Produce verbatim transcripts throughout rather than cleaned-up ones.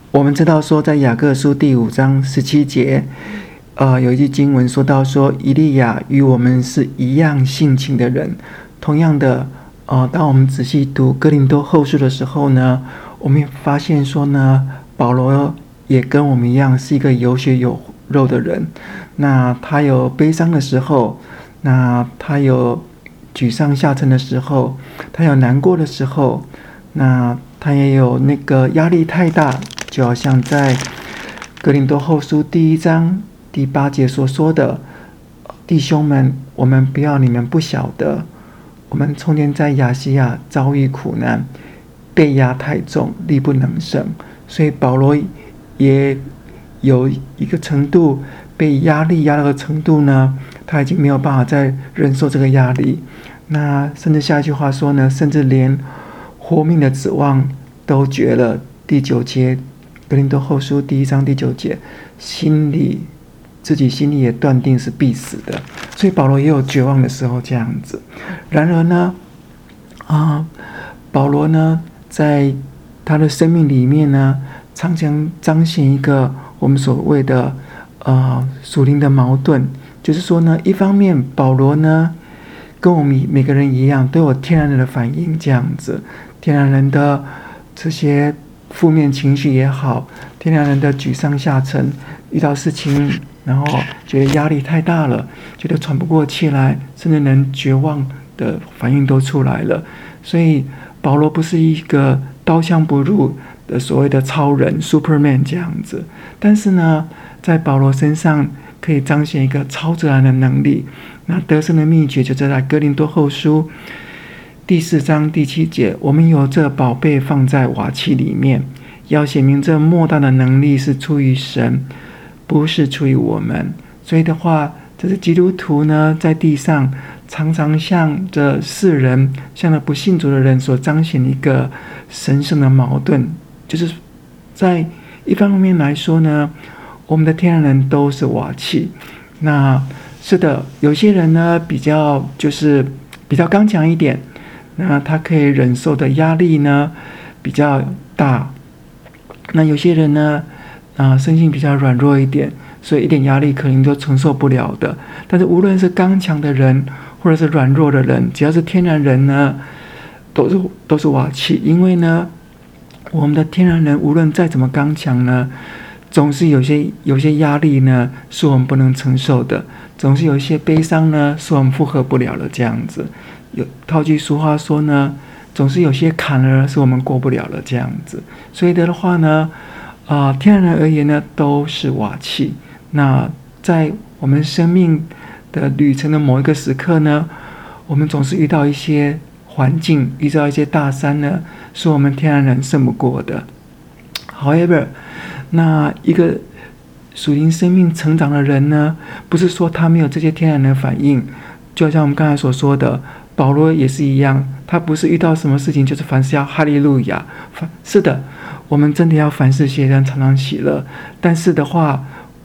我们知道说，在雅各书第五章十七节，呃，有一句经文说到说，以利亚与我们是一样性情的人。同样的，呃，当我们仔细读哥林多后书的时候呢，我们也发现说呢，保罗也跟我们一样是一个有血有肉的人。那他有悲伤的时候，那他有沮丧下沉的时候，他有难过的时候，那他也有那个压力太大，就好像在哥林多后书第一章第八节所说的，弟兄们，我们不要你们不晓得，我们从前在亚细亚遭遇苦难，被压太重，力不能胜。所以保罗也有一个程度被压力压到的程度呢，他已经没有办法再忍受这个压力。那甚至下一句话说呢，甚至连活命的指望都绝了。第九节，哥林多后书第一章第九节，心里自己心里也断定是必死的。所以保罗也有绝望的时候这样子。然而呢，啊，保罗呢，在他的生命里面呢，常常彰显一个我们所谓的呃属灵的矛盾，就是说呢，一方面保罗呢，跟我们每个人一样，都有天然人的反应这样子，天然人的这些负面情绪也好，天然人的沮丧下沉，遇到事情然后觉得压力太大了，觉得喘不过气来，甚至能绝望的反应都出来了。所以保罗不是一个刀枪不入的所谓的超人 Superman 这样子，但是呢，在保罗身上可以彰显一个超自然的能力。那得胜的秘诀就在哥林多后书第四章第七节，我们有这宝贝放在瓦器里面，要显明这莫大的能力是出于神，不是出于我们。所以的话，这是基督徒呢，在地上常常向着世人，向着不信主的人所彰显一个神圣的矛盾，就是在一方面来说呢，我们的天然人都是瓦器。那是的，有些人呢比较就是比较刚强一点，那他可以忍受的压力呢比较大。那有些人呢，啊、呃，身心比较软弱一点，所以一点压力可能都承受不了的。但是无论是刚强的人，或者是软弱的人，只要是天然人呢，都是都是瓦器。因为呢，我们的天然人无论再怎么刚强呢，总是有些有些压力呢是我们不能承受的，总是有一些悲伤呢是我们负荷不了的这样子。有套句俗话说呢，总是有些坎儿是我们过不了的这样子。所以的话呢，啊、呃，天然人而言呢都是瓦器。那在我们生命的旅程的某一个时刻呢，我们总是遇到一些环境，遇到一些大山呢，是我们天然人胜不过的。However， 那一个属灵生命成长的人呢，不是说他没有这些天然的反应，就像我们刚才所说的，保罗也是一样，他不是遇到什么事情就是凡事要哈利路亚。是的，我们真的要凡事谢恩，常常喜乐。但是的话，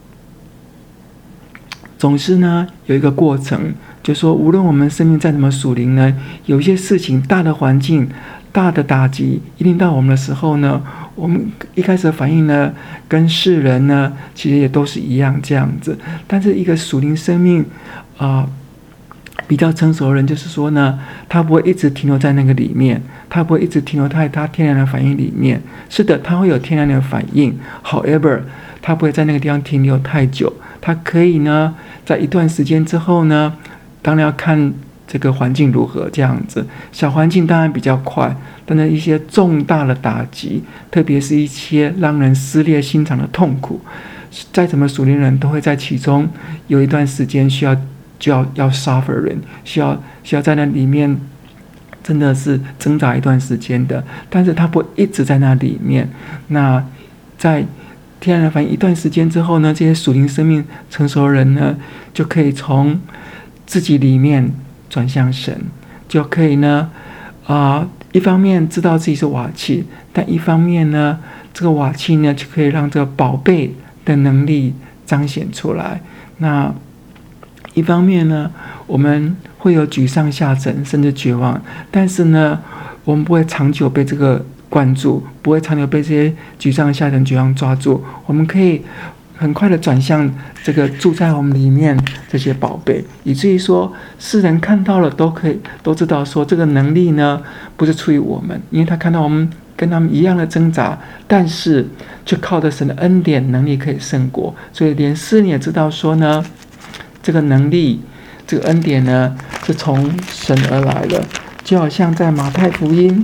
总是呢有一个过程，就说无论我们生命再怎么属灵呢，有一些事情大的环境、大的打击一定到我们的时候呢，我们一开始的反应呢，跟世人呢其实也都是一样这样子。但是一个属灵生命啊、呃，比较成熟的人，就是说呢，他不会一直停留在那个里面，他不会一直停留在他天然的反应里面。是的，他会有天然的反应 ，however， 他不会在那个地方停留太久。他可以呢，在一段时间之后呢，当然要看这个环境如何这样子。小环境当然比较快，但是一些重大的打击，特别是一些让人撕裂心肠的痛苦，再怎么属灵人都会在其中有一段时间需要就要要 suffering， 需要需要在那里面真的是挣扎一段时间的。但是他不一直在那里面。那在天然的反应一段时间之后呢，这些属灵生命成熟的人呢，就可以从自己里面转向神，就可以呢，啊、呃，一方面知道自己是瓦器，但一方面呢，这个瓦器呢，就可以让这个宝贝的能力彰显出来。那一方面呢，我们会有沮丧下沉，甚至绝望，但是呢，我们不会长久被这个关注，不会长久被这些沮丧的下沉沮丧抓住。我们可以很快的转向这个住在我们里面这些宝贝，以至于说世人看到了都可以都知道说这个能力呢不是出于我们，因为他看到我们跟他们一样的挣扎，但是却靠着神的恩典能力可以胜过。所以连诗人也知道说呢，这个能力这个恩典呢是从神而来的。就好像在马太福音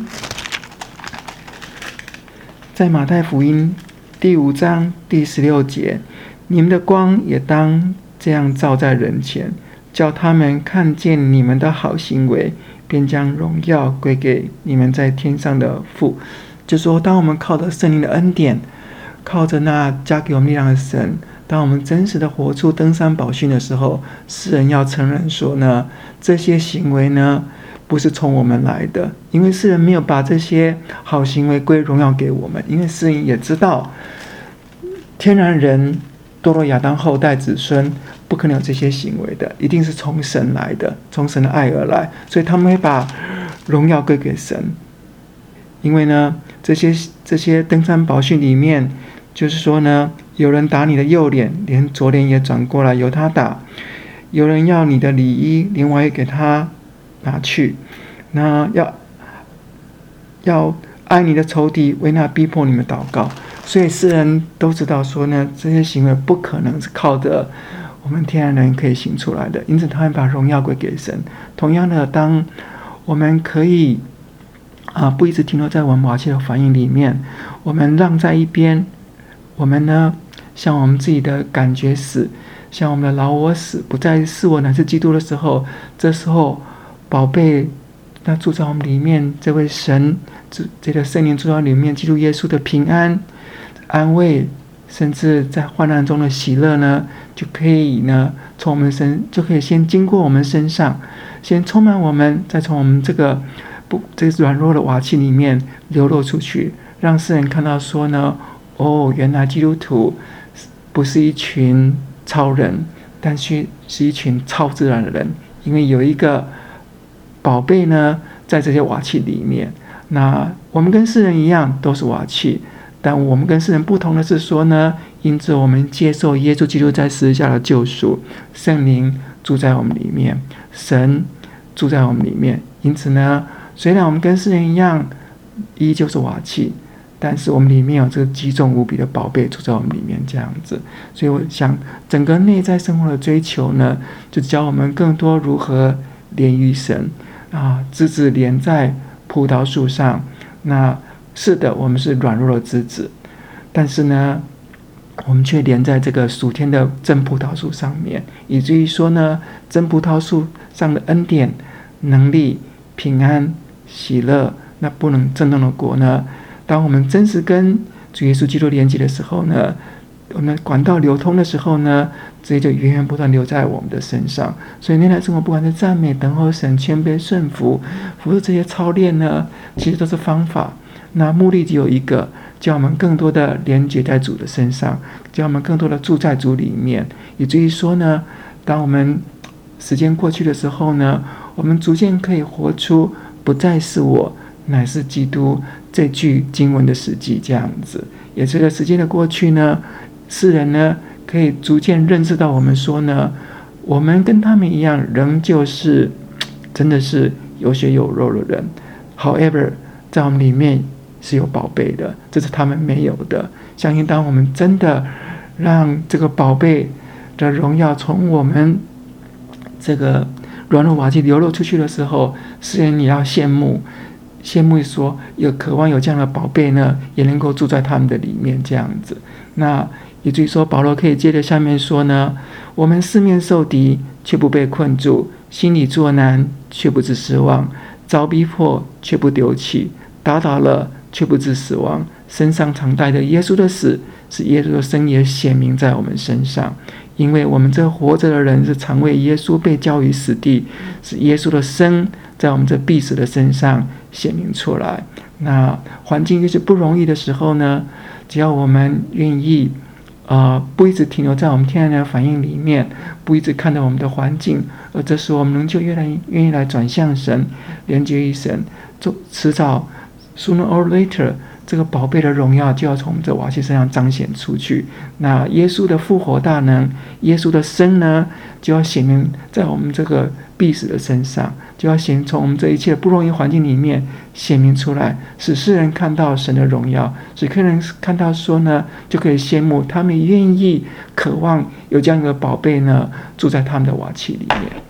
在马太福音第五章第十六节，你们的光也当这样照在人前，叫他们看见你们的好行为，便将荣耀归给你们在天上的父。就说当我们靠着圣灵的恩典，靠着那加给我们力量的神，当我们真实的活出登山宝训的时候，世人要承认说呢，这些行为呢不是从我们来的，因为世人没有把这些好行为归荣耀给我们，因为世人也知道天然人堕落亚当后代子孙不可能有这些行为的，一定是从神来的，从神的爱而来，所以他们会把荣耀归给神。因为呢这些这些登山宝训里面就是说呢，有人打你的右脸，连左脸也转过来由他打；有人要你的里衣，连外衣给他拿去。那要要爱你的仇敌，为那逼迫你们祷告。所以世人都知道说呢，这些行为不可能是靠着我们天然人可以行出来的，因此他们把荣耀归给神。同样的，当我们可以啊，不一直停留在我们瓦器的反应里面，我们让在一边，我们呢向我们自己的感觉死，向我们的老我死，不再是我乃是基督的时候，这时候宝贝那住在我们里面这位神，这个圣灵住在我们里面，基督耶稣的平安安慰，甚至在患难中的喜乐呢，就可以呢从我们身就可以先经过我们身上，先充满我们，再从我们这个不这个软弱的瓦器里面流露出去，让世人看到说呢，哦，原来基督徒不是一群超人，但是是一群超自然的人，因为有一个宝贝呢在这些瓦器里面。那我们跟世人一样都是瓦器，但我们跟世人不同的是说呢，因着我们接受耶稣基督在十字架的救赎，圣灵住在我们里面，神住在我们里面，因此呢，虽然我们跟世人一样依旧是瓦器，但是我们里面有这个极重无比的宝贝住在我们里面，这样子。所以我想整个内在生活的追求呢，就教我们更多如何连于神啊，枝子连在葡萄树上。那是的，我们是软弱的枝子，但是呢我们却连在这个属天的真葡萄树上面，以至于说呢，真葡萄树上的恩典、能力、平安、喜乐，那不能震动的果呢，当我们真实跟主耶稣基督连接的时候呢，我们管道流通的时候呢，这些就源源不断留在我们的身上。所以内在生活不管是赞美、等候神、谦卑、顺服，服侍这些操练呢，其实都是方法。那目的只有一个，叫我们更多的连接在主的身上，叫我们更多的住在主里面。以至于说呢，当我们时间过去的时候呢，我们逐渐可以活出不再是我，乃是基督这句经文的实际，这样子。也随着时间的过去呢，世人呢可以逐渐认识到我们说呢，我们跟他们一样，仍旧是真的是有血有肉的人。 However， 在我们里面是有宝贝的，这是他们没有的。相信当我们真的让这个宝贝的荣耀从我们这个软弱瓦器流露出去的时候，世人也要羡慕羡慕说，有渴望有这样的宝贝呢，也能够住在他们的里面，这样子。那以至于说保罗可以接着下面说呢，我们四面受敌却不被困住，心里作难却不致失望，遭逼迫却不丢弃，打倒了却不致死亡。身上常带着耶稣的死，使耶稣的生也显明在我们身上。因为我们这活着的人是常为耶稣被交于死地，使耶稣的生在我们这必死的身上显明出来。那环境越是不容易的时候呢，只要我们愿意呃，不一直停留在我们天然的反应里面，不一直看到我们的环境，而这时我们就越来越愿意来转向神，连接于神，就迟早 sooner or later，这个宝贝的荣耀就要从这瓦器身上彰显出去。那耶稣的复活大能，耶稣的生呢，就要显明在我们这个必死的身上，就要显从我们这一切不容易环境里面显明出来，使世人看到神的荣耀，使客人看到说呢，就可以羡慕，他们愿意渴望有这样一个宝贝呢，住在他们的瓦器里面。